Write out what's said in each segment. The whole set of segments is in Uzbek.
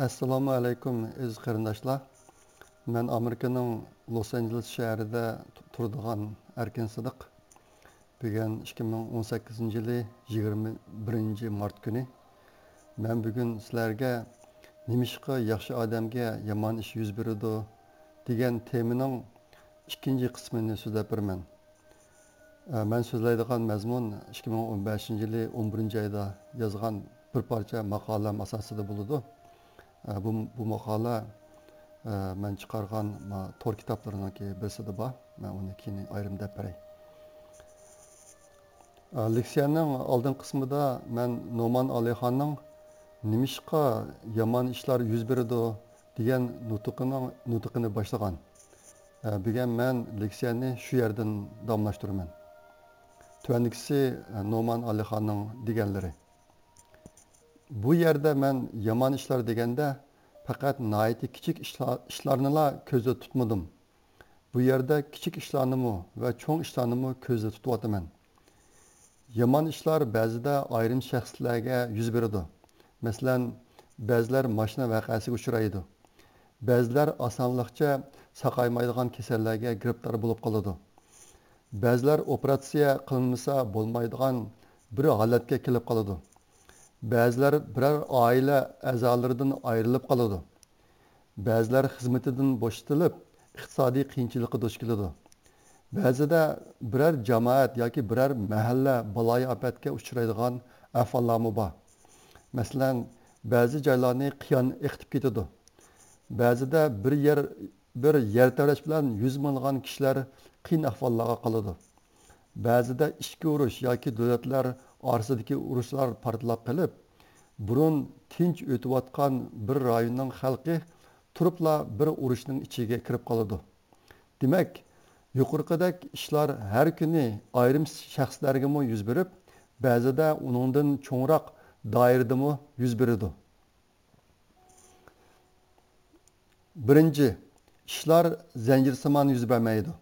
Assalomu alaykum aziz qarindoshlar. Men Amerikaning Los Angeles shahrida turadigan Erkin Sidiq. Bugun 2018-yili 21-mart kuni men bugun sizlarga nimishqa yaxshi odamga yomon ish yuz beradi degan temaning ikkinchi qismini so'zlab beraman. Men so'zlaydigan mazmun 2015-yili 11-oyda yozgan bir parcha maqolam asosida bo'ladi. Bu maqola men chiqargan tor kitoblarning birisida bor. Men uni keyin ayrim deb beray. Leksiyaning oldin qismida men Noman Alixonning nimishqa yomon ishlar yuz beradi degan nutqini boshlagan. Bugun men leksiyani shu yerdan davomlashtiraman. Tuandikisi Noman Alixonning deganlari. Bu yerda men yomon ishlar deganda faqat nihoyatda kichik ishlarnila ko'zda tutmadim. Bu yerda kichik ishlarnimi va cho'ng ishlarnimi ko'zda tutyapman. Yomon ishlar ba'zida ayrim shaxslarga yuz beradi. Masalan, ba'zilar mashina voqeasiga uchraydi. Ba'zilar osonlikcha saqaymaydigan kasallarga giribdor bo'lib qoladi. Ba'zilar operatsiya qilinmasa bo'lmaydigan bir holatga kelib qoladi. Ba'zilar biror oila a'zolaridan ayrilib qoladi. Ba'zilar xizmatidan bo'shatilib, iqtisodiy qiyinchilikqa duch keladi. Ba'zida biror jamoat yoki biror mahalla baloyi ofatga uchraydigan ahvollarmi bor. Masalan, ba'zi joylarni qiyon eqitib ketadi. Ba'zida bir yer tavlash bilan 100 minglagan kishilar qiyin ahvollarga qoladi. Ba'zida ichki urush yoki davlatlar orasidagi urushlar portlab qilib, burun tinch o'tayotgan bir rayonning xalqi turibla bir urushning ichiga kirib qoladi. Demak, yuqorqidek ishlar har kuni ayrim shaxslarga yuz berib, ba'zida uningdan cho'ngroq doiradami yuz beradi. Birinchi, ishlar zanjirsimon yuz bermaydi.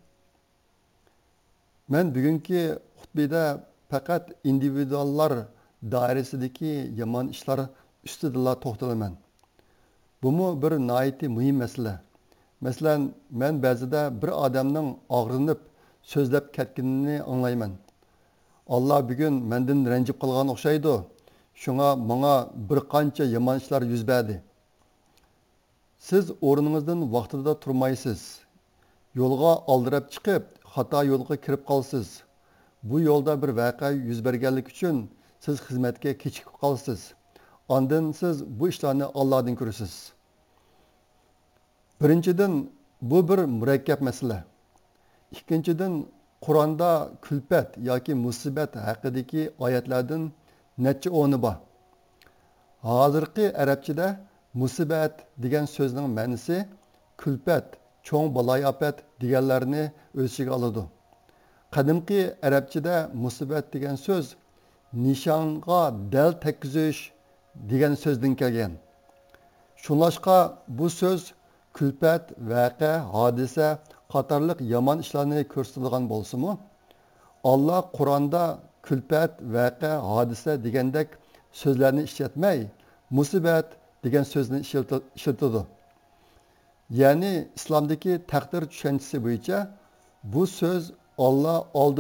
Men bugungi xutbada faqat individuallar doirasidagi yomon ishlar ustida to'xtalaman. Bumu bir nihoyatda muhim masala. Masalan, men ba'zida bir odamning og'rinib so'zlab ketganini anglayman. Alloh bugun mendan ranjib qolgan o'xshaydi. Shunga menga bir qancha yomon ishlar yuz berdi. Siz o'rningizdan vaqtida turmaysiz. Yo'lga aldirab chiqib, xato yo'lga kirib qolsiz. Bu yo'lda bir voqea yuz berganlik uchun siz xizmatga kechikib qolsiz. Ondan siz bu ishlarni Allohdan ko'rasiz. Birinchidan, bu bir murakkab masala. Ikkinchidan, Qur'onda kulfat yoki musibat haqidagi oyatlardan necha o'ni bor. Hozirgi arabchada musibat degan so'zning ma'nosi kulfat, cho'ng baloy-ofat deganlarni o'z ichiga oladi. Qadimgi arabchada musibat degan so'z nishonga dal tekkizish degan so'zdan kelgan. Shunlashqa bu so'z kulfat, voqea, hodisa qatorliq yomon ishlarni ko'rsatadigan bo'lsa-mu, Alloh Qur'onda kulfat, voqea, hodisa degandek so'zlarni ishlatmay, musibat degan so'zni ishlatadi. Ya'ni islomdagi taqdir tushunchasi bo'yicha bu so'z Alloh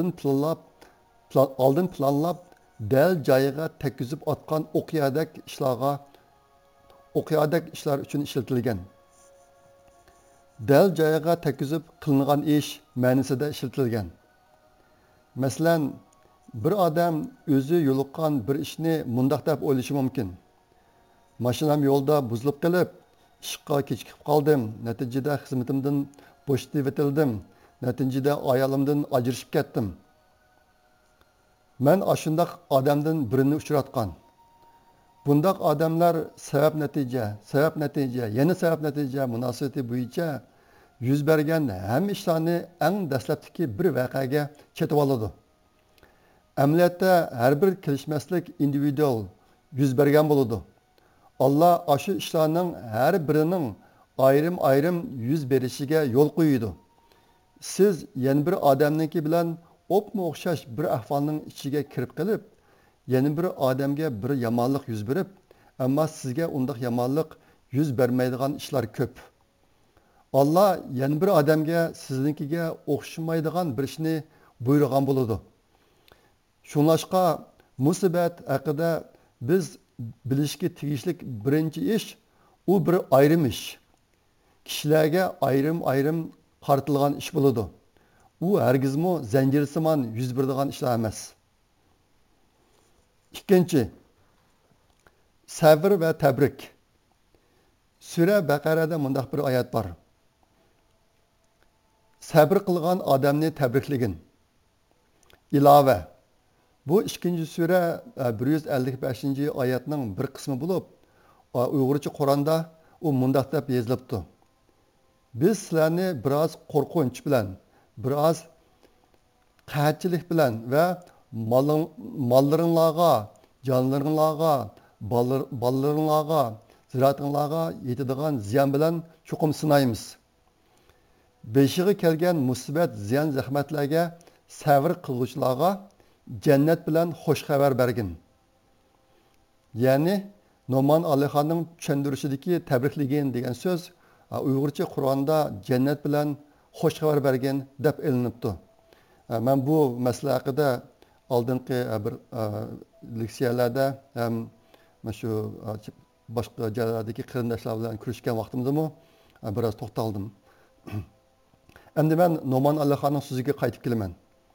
oldin planlab dal joyiga tekkizib atgan o'qiyadek ishlar uchun ishlatilgan. Dal joyiga tekkizib qilingan ish ma'nosida ishlatilgan. Masalan, bir odam o'zi yo'liqqan bir ishni mundaq deb o'ylashi mumkin. Mashinam yo'lda buzilib qolib, ishga kechikib qoldim. Natijada xizmatimdan bo'shatib etildim. Natijada ayolimdan ajrashib ketdim. Men ashundaq odamdan birini uchratgan. Bundaq odamlar sabab natija, yana sabab natija munosabati bo'yicha yuz bergan hamma ishlarni eng dastlabki bir voqeaga chetib oladi. Amaliyotda har bir kelishmaslik individual yuz bergan bo'ladi. Alloh ashu ishlarning har birining ayrim yuz berishiga yo'l qo'ydi. Siz yana bir odamniki bilan o'pma o'xshash bir ahvolning ichiga kirib qolib, yana bir odamga bir yomonlik yuz berib, ammo sizga undaq yomonlik yüz bermaydigan ishlar ko'p. Allah yana bir odamga siznikiga o'xshamaydigan bir ishni buyurgan bo'ladi. Shunlashqa musibat haqida biz bilishga tegishli birinchi ish u bir ayrim ish. Kishilarga ayrim qartilgan ish bo'ladi. U hargizmi zanjirsimon yuz beradigan ishlar emas. Ikkinchi, sabr va tabrik. Sura Baqarada mundaq bir oyat bor. Sabr qilgan odamni tabrikligin. İlave. Bu ikkinchi sura 155 oyatning bir qismi bo'lib, Uyg'urcha Qur'onda u mundaq deb yozilibdi. Biz sizlarni biroz qo'rqinch bilan, biroz qahatchilik bilan va mollaringlarga, jonlaringlarga, bolalaringlarga, ziratinglarga yetadigan ziyon bilan chuqum sinaymiz. Beshiga kelgan musibat, ziyon, zahmatlarga sabr qiluvchilarga jannat bilan xush xabar bergin. Ya'ni Noman Alixonning tushuntirishidagi tabrikligin degan so'z Uyg'urcha Qur'onda jannat bilan xush xabar bergin deb ilinibdi. Men bu masala haqida oldingi bir leksiyalarda ham shu boshqa joylardagi qarindoshlar bilan ko'rishgan vaqtimdami biroz to'xtaldim. Endi men Noman Alixonning so'ziga qaytib kelaman.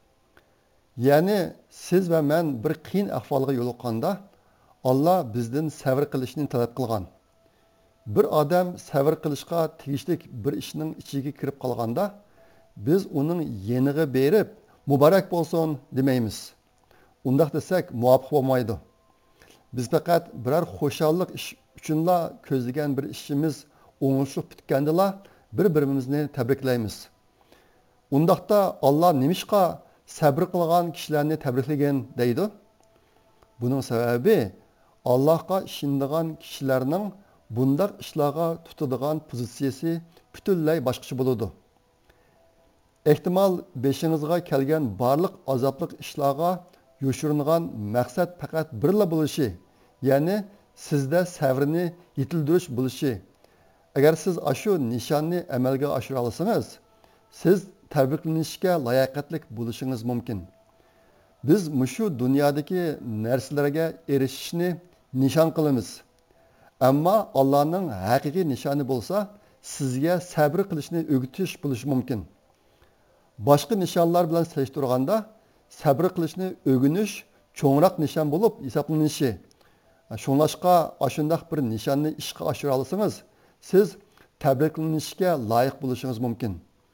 Ya'ni siz va men bir qiyin ahvolga yo'liqqanda Allah bizdan sabr qilishni talab qilgan. Bir odam sabr qilishga tegishli bir ishning ichiga kirib qolganda biz uning yeniga berib muborak bo'lsin demaymiz. Undaq desak muvofiq bo'lmaydi. Biz faqat biror xo'shallik ish uchunla ko'zlagan bir ishimiz o'ngishib bitgandala bir-birimizni tabriklaymiz. Undaqda Allah nimishqa sabr qilgan kishilarni tabriklagan deydi. Buning sababi Allohga ishonadigan kishilarning bundaq ishlarga tutadigan pozitsiyasi butunlay boshqacha bo'ladi. Ehtimol beshingizga kelgan barliq azobli ishlarga yo'shiringan maqsad faqat birla bo'lishi, ya'ni sizda sabrni yetildirish bo'lishi. Agar siz shu nishonni amalga oshira olsangiz, siz tabriklanishga layoqatli bo'lishingiz mumkin. Biz mushu dunyodagi narsalarga erishishni nishon qilamiz. Ammo Allohning haqiqiy nishoni bo'lsa, sizga sabr qilishni o'rgatish bo'lishi mumkin. Boshqa nishonlar bilan solishtirganda sabr qilishni o'rganish cho'ngroq nishon bo'lib hisoblanishi. Shunlashqa ashundaq bir nishonni ishga oshira olsangiz, siz tabriklanishga loyiq bo'lishingiz mumkin.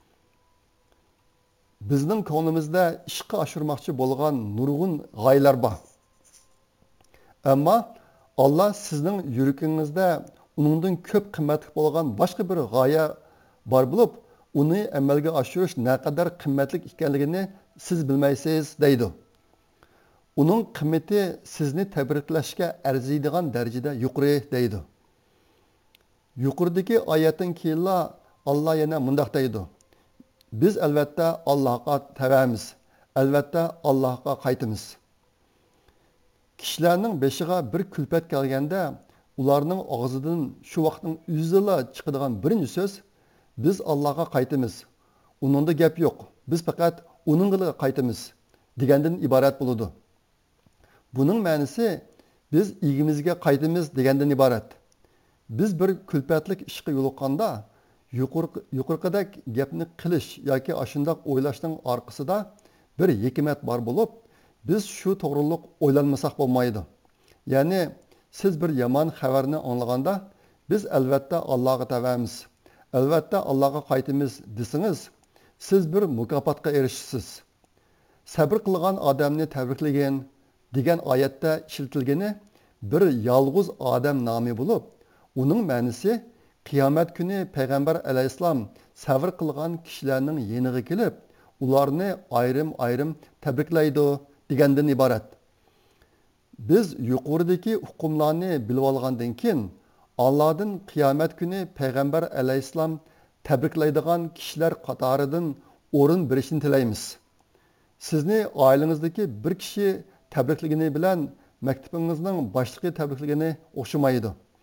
Bizning ko'nglimizda ishga oshirmoqchi bo'lgan nurg'un g'oyalar bor. Ammo Allah sizning yuragingizda uningdan ko'p qimmatli bo'lgan boshqa bir g'oya bor bo'lib, uni amalga oshirish naqadar qimmatli ekanligini siz bilmaysiz deydi. Uning qimmati sizni tabriklashga arziydigan darajada yuqori deydi. Yuqoridagi oyatdan keyin Allah yana mundaq deydi. Biz albatta Allohga tavamiz. Albatta Allohga qaytamiz. Kishilarning beshiga bir kulpat kelganda, ularning og'zidan shu vaqtning o'zida chiqadigan birinchi so'z biz Allohga qaytamiz. Uningda gap yo'q. Biz faqat uningga qaytamiz degandan iborat bo'ladi. Buning ma'nosi biz egimizga qaytamiz degandan iborat. Biz bir kulpatlik ishga yo'liqqanda yuqorqidek gapni qilish yoki ashundoq o'ylashning orqasida bir hikmat bor bo'lib, biz shu to'g'riliq o'ylanmasak bo'lmaydi. Ya'ni siz bir yomon xabarni anglaganda biz albatta Allohga tavamiz, albatta Allohga qaytamiz desangiz, siz bir mukofotga erishasiz. Sabr qilgan odamni tabriklagan degan oyatda ishlatilgani bir yolg'iz odam nomi bo'lib, uning ma'nosi qiyomat kuni payg'ambar alayhissalom sabr qilgan kishilarning yeniga kelib, ularni ayrim tabriklaydi degandan iborat. Biz yuqoridagi hukmlarni bilib olgandan keyin Allohdan qiyomat kuni payg'ambar alayhissalom tabriklaydigan kishilar qatoridan o'rin berishni tilaymiz. Sizni oilangizdagi bir kishi tabrikligini bilan maktabingizning boshlig'i tabrikligini o'xshamaydi.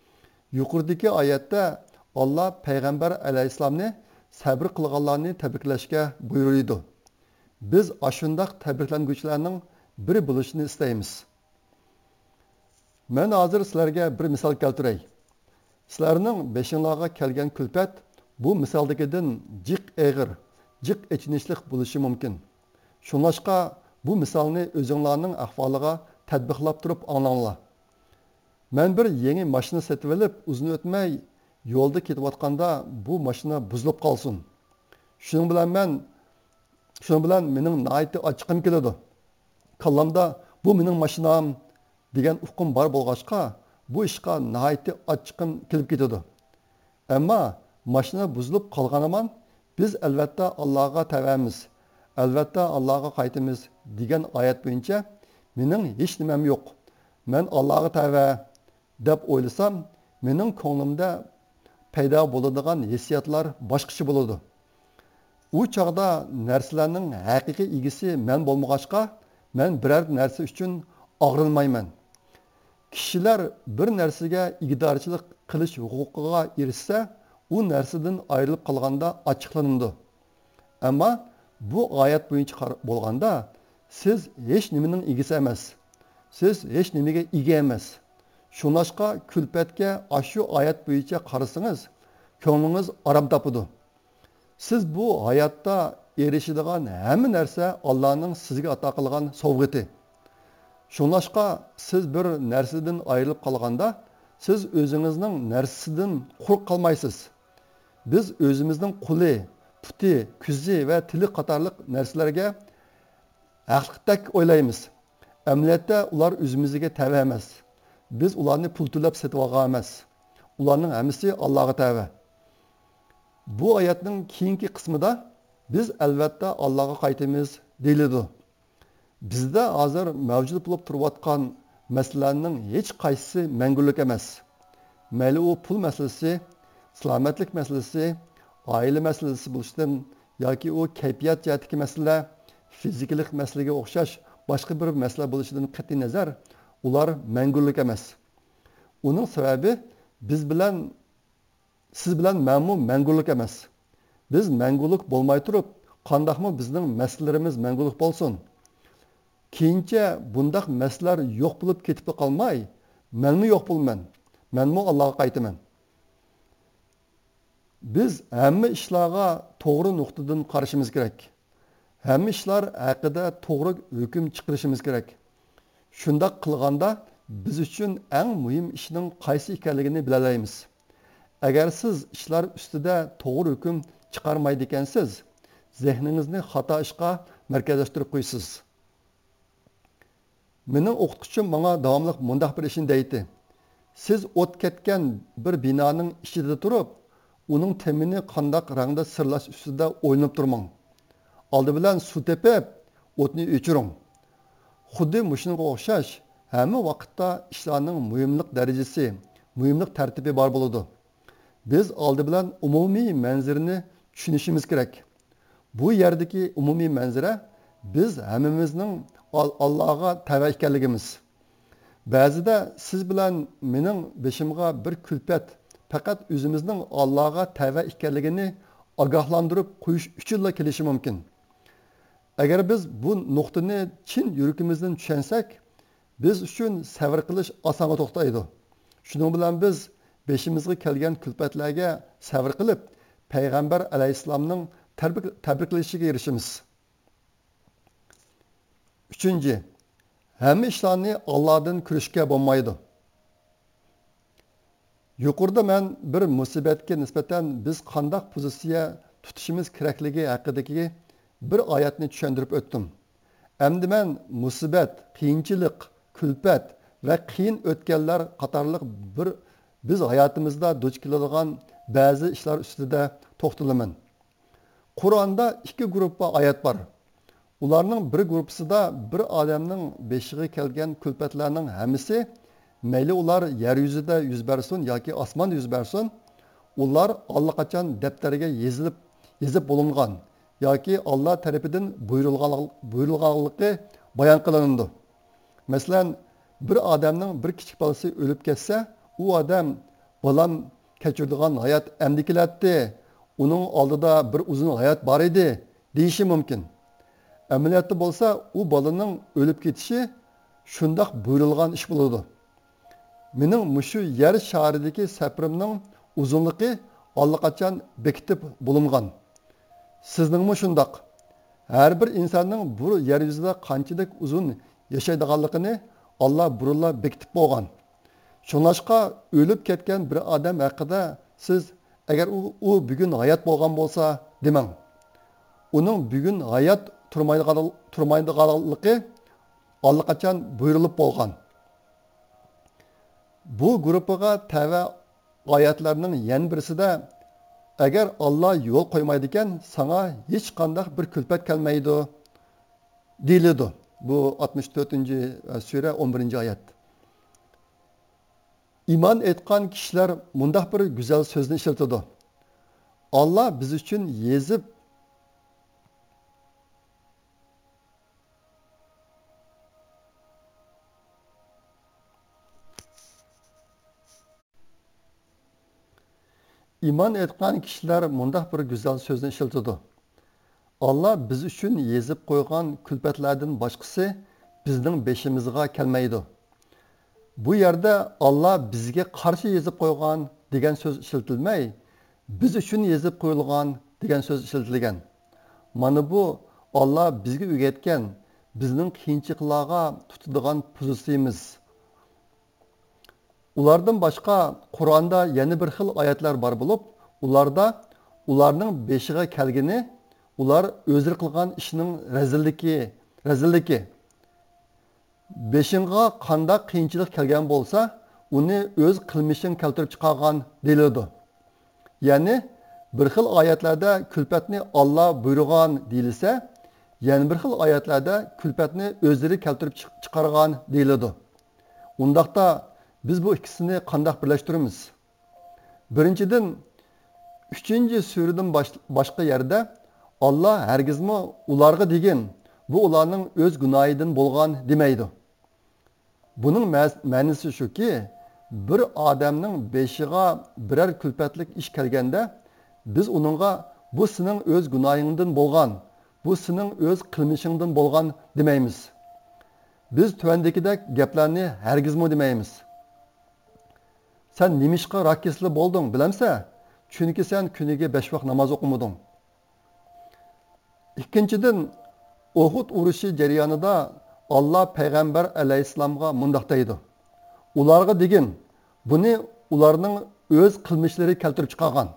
Yuqoridagi oyatda Alloh payg'ambar alayhissalomni sabr qilganlarni tabriklashga buyurdi. Biz ashundaq tabriklanguvchilarning biri bo'lishini istaymiz. Men hozir sizlarga bir misol keltiray. Sizlarning beshinglarga kelgan kulpat bu misoldagidan jiq eg'ir, jiq echinishlik bo'lishi mumkin. Shunlashqa bu misolni o'zinglarning ahvoliga tadbiqlab turib anglanglar. Men bir yangi mashina sotib olib, uzun o'tmay yo'lda ketayotganda bu mashina buzilib qolsin. Shuning bilan mening nihoyatda ochiqim keladi. Kallamda bu mening mashinam degan uqum bor bo'lg'achqa, bu ishga nihoyatda ochiqim kelib ketadi. Ammo mashina buzilib qolganiman, biz albatta Allohga tavamiz. Albatta Allohga qaytamiz degan oyat bo'yicha mening hech nimam yo'q. Men Allohga tava deb o'ylasam, mening ko'nglimda paydo bo'ladigan hissiyotlar boshqacha bo'ladi. U chaqda narsalarning haqiqiy egisi men bo'lmag'achqa, men biror narsa uchun og'rilmayman. Kishilar bir narsaga igdorchilik qilish huquqiga erishsa, u narsadan ayrilib qolganda ochiqlanadi. Ammo bu oyat bo'yicha bo'lganda siz hech nimaning egisi emas. Siz hech nimaga ega emas. Shunashqa kulpatga shu oyat bo'yicha qarasangiz, ko'nglingiz orom topadi. Siz bu hayotda erishadigan hamma narsa Allohning sizga ato qilgan sovg'ati. Shunashqa siz bir narsadan ayrilib qolganda, siz o'zingizning narsasidan quruq qolmaysiz. Biz o'zimizning quli, puti, ko'zi va tili qatorliq narsalarga haqliqdek o'ylaymiz. Amaliyotda ular o'zimizga tava emas. Biz ularni pul to'lab sotib olgan emas. Ularning hammasi Allohga tava. Bu oyatning keyingi qismida biz albatta Allohga qaytamiz deyiladi. Bizda hozir mavjud bo'lib turayotgan masalalarning hech qaysisi mangulik emas. Mayli u pul masalasi, salomatlik masalasi, oila masalasi bo'lsin yoki u kayfiyat jihatdagi masala, fizikalik masalaga o'xshash boshqa bir masala bo'lishidan qat'iy nazar, ular mangulik emas. Uning sababi siz bilan menmu mangulik emas. Biz mangulik bo'lmay turib, qandaqmi bizning masalalarimiz mangulik bo'lsin. Keyincha bundaq masalalar yo'q bo'lib ketib qolmay, menmi yo'q bo'lman. Menmu Allohga qaytaman. Biz hamma ishlarga to'g'ri nuqtadan qarashimiz kerak. Hamma ishlar haqida to'g'ri hukm chiqarishimiz kerak. Shundaq qilganda biz uchun eng muhim ishning qaysi ekanligini bilalaymiz. Agar siz ishlar ustida to'g'ri hukm chiqarmaydi ekansiz, zehningizni xato ishga markazlashtirib qo'ysiz. Mening o'qituvchim menga davomli mundaq bir ishni deydi. Siz o't ketgan bir binoning ichida turib, uning temini qandaq rangda sirlash ustida o'ynab turmang. Oldi bilan suv tepib, o'tni o'chiring. Xuddi mushunga o'xshash hamma vaqtda ishlarning muhimlik darajasi, muhimlik tartibi bor bo'ladi. Biz oldi bilan umumiy manzarani tushunishimiz kerak. Bu yerdagi umumiy manzara biz hammamizning Allohga tava ekanligimiz. Ba'zida siz bilan mening beshimga bir kulpat faqat o'zimizning Allohga tava ekanligini ogohlantirib qo'yish uchunla kelishi mumkin. Agar biz bu nuqtani chin yurakimizdan tushunsak, biz uchun sabr qilish osonga to'xtaydi. Shuning bilan biz beshimizga kelgan kulpatlarga sabr qilib, payg'ambar alayhissalomning tabriklashiga erishimiz. 3. Hamma ishlarni Allohdan ko'rishga bo'lmaydi. Yuqorida men bir musibatga nisbatan biz qanday pozitsiya tutishimiz kerakligi haqidagi bir oyatni tushuntirib o'tdim. Endi men musibat, qiyinchilik, kulpat va qiyin o'tganlar qatorliq biz hayotimizda duch keladigan ba'zi ishlar ustida to'xtalaman. Qur'onda 2 guruhga oyat bor. Ularning bir guruhida bir odamning beshiga kelgan kulpatlarning hammasi, mayli ular yer yuzida yuz bersin yoki osmonda yuz bersin, ular allaqachon daftarga yezib bo'lingan yoki Alloh tarafidan buyurilganligi bayon qilindi. Masalan, bir odamning bir kichik bolasi o'lib ketsa, u odam Balam kechirdigan hayat endi kelatdi. Uning oldida bir uzun hayat bor edi, deyishi mumkin. Amaliyotda bo'lsa, u bolaning o'lib ketishi shundoq buyurilgan ish bo'ladi. Mening mushu yer sharidagi safarimning uzunligi allaqachon bekitib bo'lingan. Sizningmi shundoq? Har bir insonning bu yer yuzida qanchalik uzun yashaydiganligini Alloh burunla bekitib bo'lgan. Shunlashqa o'lib ketgan bir odam haqida siz agar u bugun hayot bo'lgan bo'lsa, demang. Uning bugun hayot turmaydiganligi allaqachon buyurilib bo'lgan. Bu gruppaga tava oyatlarning yan birisida agar Alloh yo'l qo'ymaydi ekan, sana hech qanday bir kulfat kelmaydi deyiladi. Bu 64-sura 11-oyat. İman etgan kishilar mundaq bir go'zal so'zni ishlatadi. Alloh biz uchun yezib İman etgan kishilar mundaq bir go'zal so'zni ishlatadi. Alloh biz uchun yezib qo'ygan kulfatlardan boshqasi bizning beshimizga kelmaydi. Bu yerda Alloh bizga qarshi yezib qo'ygan degan so'z ishlatilmay, biz uchun yezib qo'yilgan degan so'z ishlatilgan. Mana bu Alloh bizga o'rgatgan, bizning qiyinchiliklarga tutadigan pozitsiyamiz. Ulardan boshqa Qur'onda yana bir xil oyatlar bor bo'lib, ularda ularning beshiga kelgani, ular o'zlari qilgan ishning razilligi. Beshinga qanday qiyinchilik kelgan bo'lsa, uni o'z qilmishin keltirib chiqargan deyiladi. Ya'ni bir xil oyatlarda kulfatni Alloh buyurgan deyilsa, yana bir xil oyatlarda kulfatni o'zlari keltirib chiqargan deyiladi. Undaqda biz bu ikkisini qanday birlashtiramiz? Birinchidan 3-suradan boshqa yerda Alloh hargizmi ularga degan, bu ularning o'z gunohidan bo'lgan demaydi. Buning ma'nosi shuki, bir odamning beshiga biror kulfatlik ish kelganda, biz uningga bu sening o'z gunohingdan bo'lgan, bu sening o'z qilmishingdan bo'lgan demaymiz. Biz tuvandagidek gaplarni hargizmi demaymiz. Sen nimishqa rakisli bo'lding, bilamsa? Chunki sen kuniga 5 vaqt namoz o'qimading. Ikkinchidan, Uhud urushi jarayonida Alloh payg'ambar alayhissalomga mundoq deydi. Ularga degin, buni ularning o'z qilmishlari keltirib chiqargan.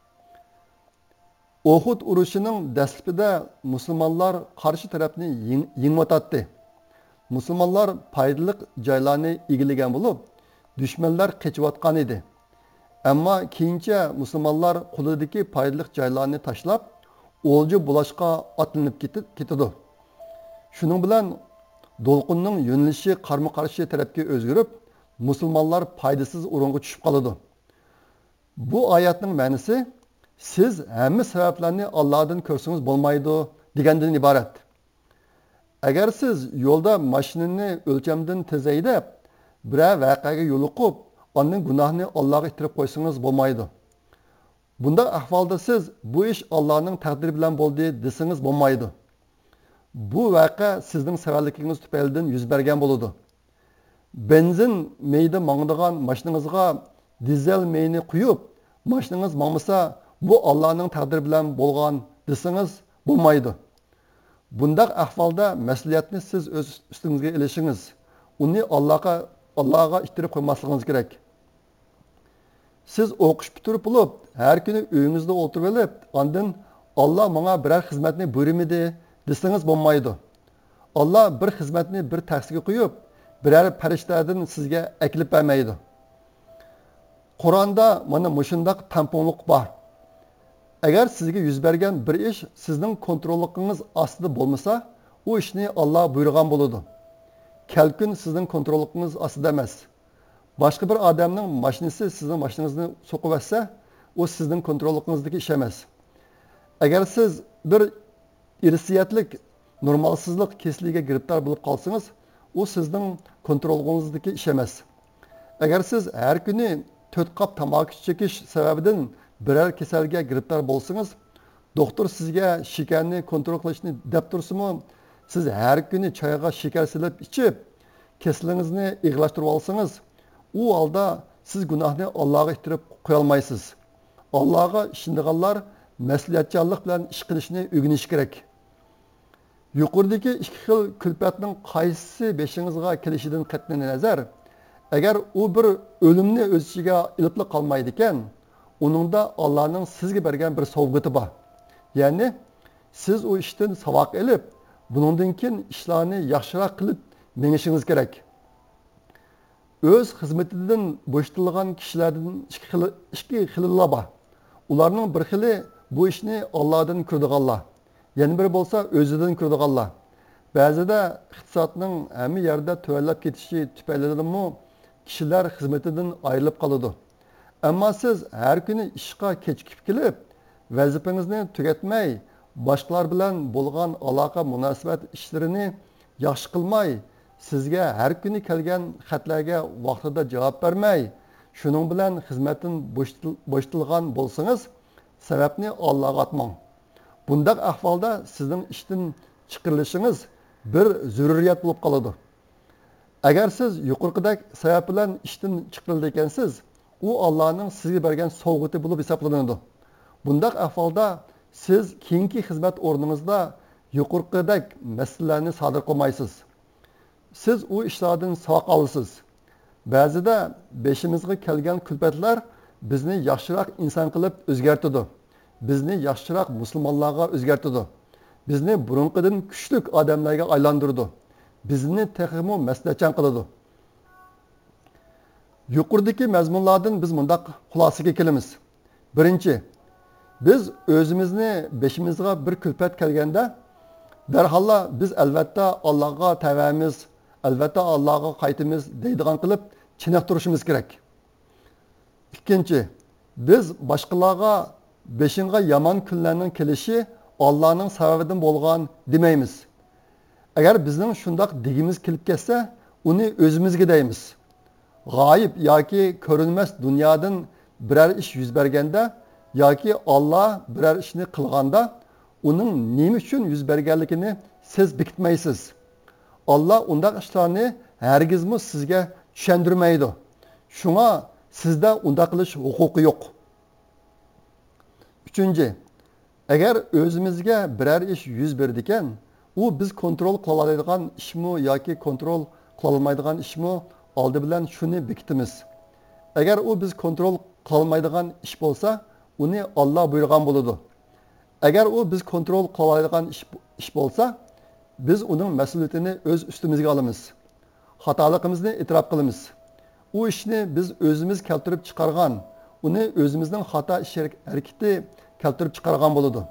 Uhud urushining dastlabida musulmonlar qarshi tarafni yengib Musulmonlar foydali joylarni egallagan bo'lib, dushmanlar qechayotgan edi. Ammo keyincha musulmonlar qo'lidagi foydali joylarni tashlab, o'lja bulashqa otlanib ketadi. Shuning bilan do'lqinning yo'nalishi qarma-qarshi tarafga o'zgarib, musulmonlar foydasiz o'ringa tushib qoladi. Bu oyatning ma'nosi siz hamma sabablarni Allohdan ko'rsangiz bo'lmaydi degandan iborat. Agar siz yo'lda mashinani o'lchamdan tezaydib, biror voqeaga yo'liqib, onning gunohini Allohga itirib qo'ysangiz bo'lmaydi. Bunda ahvolda siz bu ish Allohning taqdiri bilan bo'ldi desangiz bo'lmaydi. Bu voqea sizning savalligingiz tufaylidan yuz bergan bo'ladi. Benzin meyda mangdigan mashinangizga dizel meyni quyib, mashinangiz mangmasa, bu Allohning taqdiri bilan bo'lgan desangiz bo'lmaydi. Bundaq ahvolda mas'uliyatni siz o'z ustingizga olishingiz, uni Allohga itirib qo'ymasligingiz kerak. Siz o'qish bitirib bo'lib, har kuni uyingizda o'tirib olib, ondan Alloh menga biror xizmatni buyurmadi desangiz bo'lmaydi. Alloh bir xizmatni bir taxsiga qo'yib, biror farishtadan sizga aklib bermaydi. Qur'onda mana mushundaq tamponlik bor. Agar sizga yuz bergan bir ish sizning kontrolligingiz ostida bo'lmasa, u ishni Alloh buyurgan bo'ladi. Kelkun sizning kontrolligingiz ostida emas. Boshqa bir odamning mashinasi sizning mashinangizni so'qib olsa, u sizning kontrolligingizdagi ish emas. Agar siz bir irsiyatlik, normalsizlik kesligiga giribdor bo'lib qolsangiz, u sizning kontrolligingizdagi ish emas. Agar siz har kuni 4 qap tamaki chekish sababidan biror kasalga giribdor bo'lsangiz, doktor sizga shakarni kontrol qilishni deb tursimi, siz har kuni choyga shakar silib ichib, kasalingizni ig'lashtirib olsangiz, u holda siz gunohni Allohga itirib qo'ya olmaysiz. Allohga ishonganlar mas'uliyatchanlik bilan ish qilishni o'rganish kerak. Yuqoridagi ikki xil kulfatning qaysisi beshingizga kelishidan qat'iy nazar, agar u bir o'limni o'z ichiga ilib qolmaydi ekan, uningda Allohning sizga bergan bir sovg'ati bor. Ya'ni siz u ishdan savoq olib, buningdan keyin ishlarni yaxshiroq qilib menishingiz kerak. O'z xizmatidan bo'shatilgan kishilardan ikki xillar bor. Ularning bir xili bu ishni Allohdan ko'rdiganlar. Yana biri bo'lsa o'zidan ko'rdiganlar. Ba'zida iqtisodning hamma yerda tuvallab ketishi tufaylidanmi kishilar xizmatidan ayrilib qoladi. Ammo siz har kuni ishga kechikib kelib, vazifangizni tugatmay, boshqalar bilan bo'lgan aloqa munosabat ishlarini yaxshi qilmay, sizga har kuni kelgan xatlarga vaqtida javob bermay, shuning bilan xizmatdan bo'shatilgan bo'lsangiz, sababni Allohga atmang. Bundaq ahvolda sizning ishdan chiqarilishingiz bir zaruriyat bo'lib qoladi. Agar siz yuqoridagi sabab bilan ishdan chiqarildi ekansiz, u Allohning sizga bergan sovg'ati bo'lib hisoblanadi. Bundaq ahvolda siz keyingi xizmat o'rningizda yuqoridagi masalalarni sodir qilmaysiz. Siz u ishlardan savoq olasiz. Ba'zida beshimizga kelgan kulfatlar bizni yaxshiroq inson qilib o'zgartirdi. Bizni yaxshiroq musulmonlarga o'zgartirdi. Bizni burunqidan kuchli odamlarga aylantirdi. Bizni texmo maslahatchan qiladi. Yuqoridagi mazmunlardan biz mundaq xulosaga kelamiz. Birinchi, biz o'zimizni beshimizga bir kulfat kelganda darhol biz albatta Allohga tavamiz, albatta Allohga qaytimiz deydigan qilib chiniqtirishimiz kerak. Ikkinchi, biz boshqalarga beshinga yomon kunlarning kelishi Allohning sababidan bo'lgan demaymiz. Agar bizning shundoq degimiz kelib ketsa, uni o'zimizga deymiz. G'oyib yoki ko'rinmas dunyodan biror ish yuz berganda yoki Alloh biror ishni qilganda, uning nima uchun yuz berganligini siz bekitmaysiz. Alloh undaq ishlarni hargizmi sizga tushundirmaydi. Shunga sizda undaq qilish huquqi yo'q. Üçüncü, agar o'zimizga biror ish yuz berdi ekan, u biz kontrol qila oladigan ishmi yoki kontrol qila olmaydigan ishmi, oldi bilan shuni bekitimiz. Agar u biz kontrol qila olmaydigan ish bo'lsa, uni Alloh buyurgan bo'ladi. Agar u biz kontrol qila oladigan ish bo'lsa, biz uning mas'uliyatini o'z ustimizga olamiz. Xatoligimizni e'tirof qilamiz. U ishni biz o'zimiz keltirib chiqargan, uni o'zimizning xato ish harakati keltirib chiqargan bo'ladi.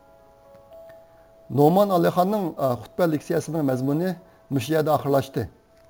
Noman Alixonning xutba leksiyasining mazmuni mush yerda oxirlashdi.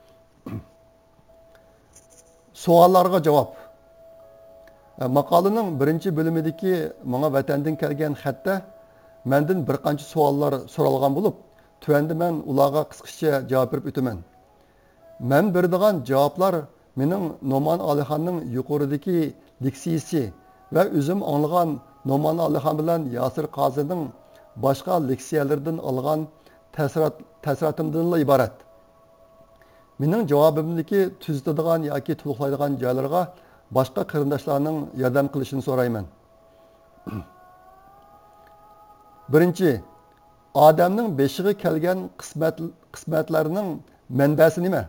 Savollarga javob. Maqolaning birinchi bo'limidagi menga vatandan kelgan xatda mendan bir qancha savollar so'ralgan bo'lib, tuvanda men ularga qisqacha javob berib o'taman. Men beradigan javoblar mening Noman Alixonning yuqoridagi leksiyasi va o'zim anglagan Noman Alixon bilan Yasir Qozining boshqa leksiyalaridan olgan ta'siratimdan iborat. Mening javobimdagi tuzitadigan yoki to'liqlaydigan joylarga boshqa qarindoshlarning yordam qilishini so'rayman. Birinchi, odamning beshiga kelgan qismatlarining manbasi nima?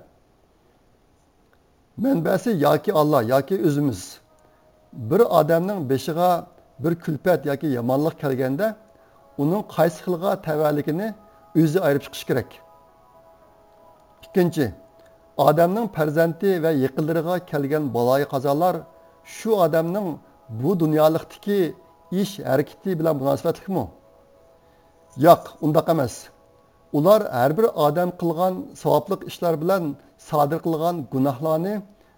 Manbasi yoki Alloh yoki o'zimiz. Bir odamning beshiga bir kulfat yoki yomonlik kelganda, uning qaysi xilga tavalligini o'zi ayirib chiqish kerak. Ikkinchi, odamning farzandi va yaqinlariga kelgan baloyi qazolar shu odamning bu dunyolikdagi ish harakati bilan munosabatlikmi? Yo'q, undaq emas. Ular har bir odam qilgan savobli ishlar bilan sodir qilgan gunohlarni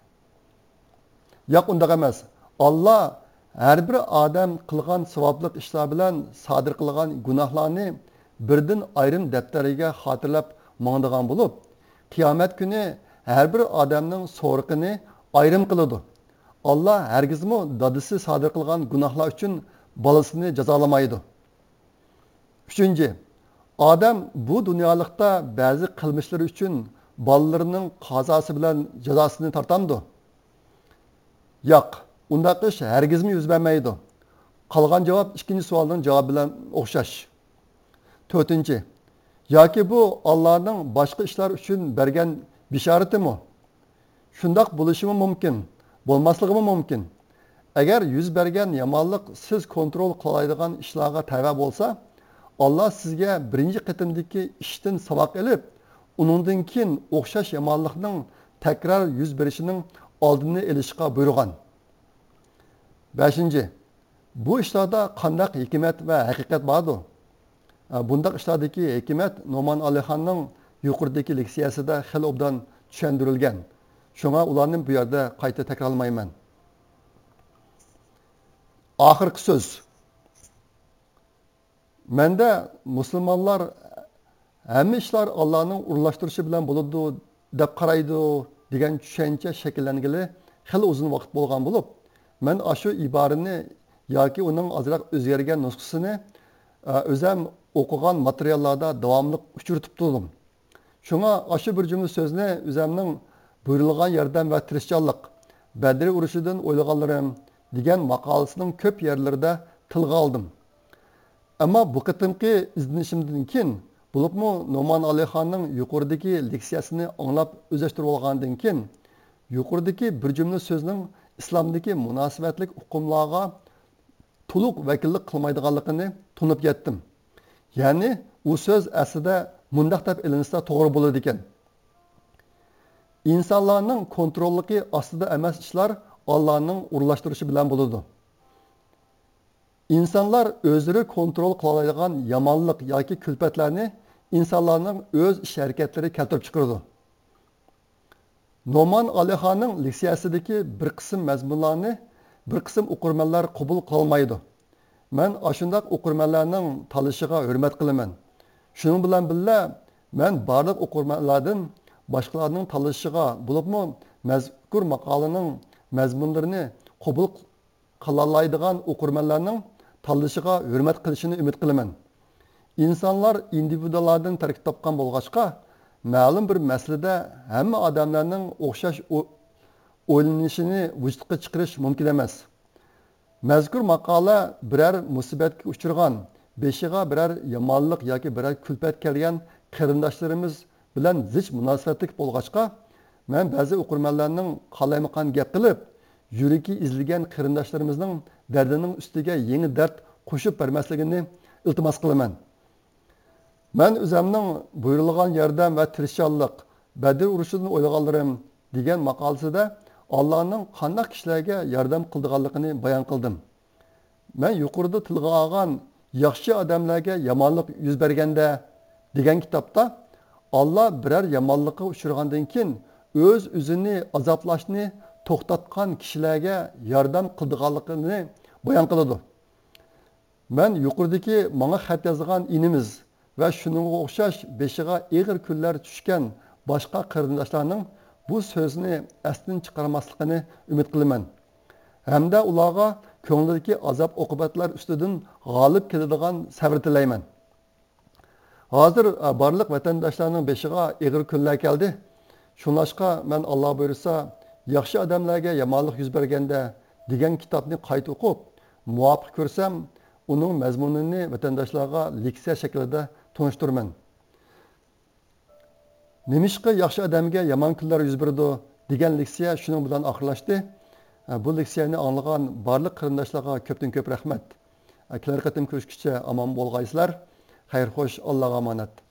yo'q, undaq emas. Alloh har bir odam qilgan savobli ishlar bilan sodir qilgan gunohlarni birdan ayrim daftariga xotirlab mongdigan bo'lib, qiyomat kuni har bir odamning so'riqini ayrim qiladi. Allah hergizmi dadisi sodir qilgan gunohlar uchun bolasini jazolamaydi. 3. Odam bu dunyolikda ba'zi qilmishlari uchun bolalarining qazosi bilan jazosini tortamdi. Yo'q, undaq ish hergizmi yuz bermaydi. Qolgan javob ikkinchi savolning javobi bilan o'xshash. 4. Yoki bu Allohning boshqa ishlar uchun bergan bishoratimi? Shundoq bo'lishi mumkin, bo'lmasligi mumkin. Agar yuz bergan yomonlik siz kontrol qiladigan ishlarga tava bo'lsa, Allah sizga birinchi qitimdagi ishdan saboq olib, uningdan keyin o'xshash yomonlikning takror yuz berishining oldini olishga buyurgan. 5. Bu ishlarda qanday hikmat va haqiqat bordir? Bundaq ishlardagi hikmat No'man Alixonning yuqoridagi leksiyasida xil obdan tushuntirilgan. Shunga ularni bu yerda qayta takrorlamayman. Oxirgi so'z. Menda musulmonlar hamma ishlar Allohning urlashtirishi bilan bo'ladi deb qaraydi degan tushuncha shakllangili xil uzun vaqt bo'lgan bo'lib, men shu iborani yoki uning ozroq o'zgargan nusxasini o'zim o'qigan materiallarda davomli uchirtib turdim. Shunga shu bir jumla so'zni o'zimning buyurilgan yordam va tirishchanlik, Badr urushidan o'ylaganlarim degan maqolasining ko'p yerlarida tilga oldim. Ammo bu qitimki izlanishimdan keyin, bo'libmi No'man Alixonning yuqoridagi leksiyasini anglab o'zlashtirib olgandan keyin, yuqoridagi bir jumla so'zning islomdagi munosabatlik hukmlarga to'liq vakillik qilmaydiganligini tunib yetdim. Ya'ni u so'z aslida mundaq deb ilinsa to'g'ri bo'ladi ekan. İnsanlarning kontrolligi ostida emas ishlar Allohning urlashtirishi bilan bo'ladi. İnsanlar o'zlari kontrol qiladigan yomonlik yoki kulfatlarni insonlarning o'z ish harakatlari keltirib chiqaradi. No'man Alixonning leksiyasidagi bir qism mazmunlarni bir qism o'qirmanlar qabul qilmaydi. Men ashundaq o'qirmanlarning talashiga hurmat qilaman. Shuning bilan birga men barliq o'qirmanlardan boshqalarning talashiga, bo'libmi mazkur maqolaning mazmunlarini qabul qila oladigan o'qirmanlarning talashiga hurmat qilishini umid qilaman. İnsanlar individuallardan tarkib topgan bo'lg'achqa, ma'lum bir masalada hamma odamlarning o'xshash o'ylanishini vujudga chiqarish mumkin emas. Mazkur maqola biror musibatga uchragan, beshiga biror yomonlik yoki biror kulfat kelgan qarindoshlarimiz bilan zich munosabatlik bo'lg'achqa, men ba'zi o'qirmanlarning qalaymaqan gap qilib, yuragi izlagan qarindoshlarimizning dardining ustiga yangi dard qo'shib bermasligini iltimos qilaman. Men o'zimning buyurilgan yordam va tirishchanlik, Badr urushidan o'ylaganlarim degan maqolasida Allohning qanday kishilarga yordam qildiganligini bayon qildim. Men yuqorida tilga olgan yaxshi odamlarga yomonlik yuz berganda degan kitobda Allah biror yomonlikqa uchragandan keyin o'zini azoblashni to'xtatgan kishilarga yordam qildiganligini bayon qiladi. Men yuqoridagi menga xat yozgan inimiz va shuningga o'xshash beshiga og'ir kunlar tushgan boshqa qarindoshlarning bu so'zni aslidan chiqarmasligini umid qilaman. Hamda ularga ko'nglidagi azob oqibatlar ustidan g'olib keladigan sabr tilayman. Hozir barliq vatandoshlarning beshiga og'ir kunlar keldi. Shunlashqa men Alloh buyursa, yaxshi odamlarga yomonlik yuz berganda degan kitobni qayta o'qib, muvofiq ko'rsam, uning mazmunini vatandoshlarga leksiya shaklida tunishtiraman. Nimishqa yaxshi odamga yomon kunlar yuz berdi degan leksiya shuning bilan oxirlashdi. Bu leksiyani anglagan barliq qarindoshlarga ko'pdan ko'p rahmat. Kelar qatim ko'rishguncha omon bo'lg'aysizlar. Xayr xo'sh, Allohga omonat.